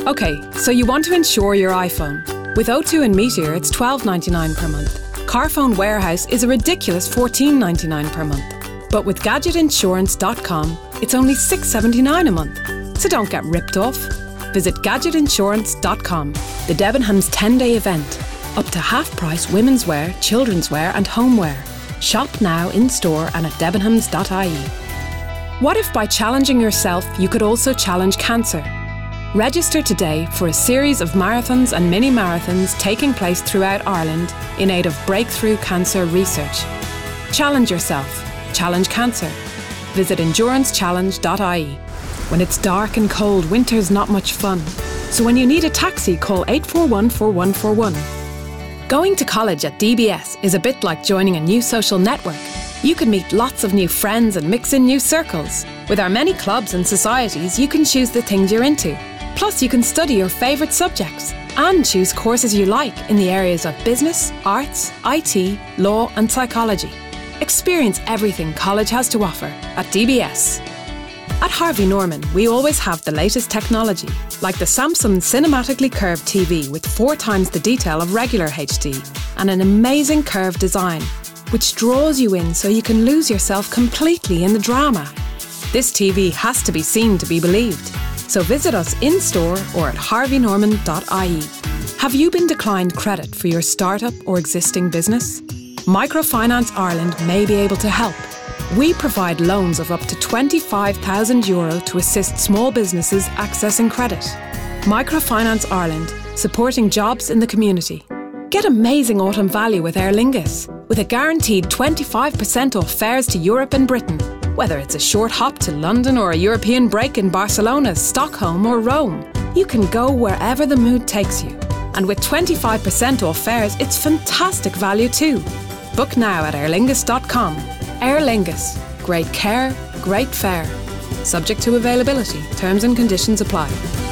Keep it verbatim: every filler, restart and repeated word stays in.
Okay, so you want to insure your iPhone. With O two and Meteor, it's twelve ninety-nine per month. Carphone Warehouse is a ridiculous fourteen ninety-nine per month. But with gadget insurance dot com, it's only six seventy-nine a month. So don't get ripped off. Visit gadget insurance dot com, the Debenhams ten-day event. Up to half-price women's wear, children's wear and homeware. Shop now in-store and at debenhams dot I E. What if by challenging yourself, you could also challenge cancer? Register today for a series of marathons and mini-marathons taking place throughout Ireland in aid of breakthrough cancer research. Challenge yourself. Challenge cancer. Visit endurance challenge dot I E. When it's dark and cold, winter's not much fun. So when you need a taxi, call eight four one, four one four one. Going to college at D B S is a bit like joining a new social network. You can meet lots of new friends and mix in new circles. With our many clubs and societies, you can choose the things you're into. Plus, you can study your favourite subjects and choose courses you like in the areas of business, arts, I T, law and psychology. Experience everything college has to offer at D B S. At Harvey Norman, we always have the latest technology, like the Samsung Cinematically Curved T V with four times the detail of regular H D and an amazing curved design, which draws you in so you can lose yourself completely in the drama. This T V has to be seen to be believed. So visit us in-store or at harvey norman dot I E. Have you been declined credit for your startup or existing business? Microfinance Ireland may be able to help. We provide loans of up to twenty-five thousand euro to assist small businesses accessing credit. Microfinance Ireland, supporting jobs in the community. Get amazing autumn value with Aer Lingus, with a guaranteed twenty-five percent off fares to Europe and Britain. Whether it's a short hop to London or a European break in Barcelona, Stockholm or Rome, you can go wherever the mood takes you. And with twenty-five percent off fares, it's fantastic value too. Book now at aer lingus dot com. Aer Lingus. Great care, great fare. Subject to availability. Terms and conditions apply.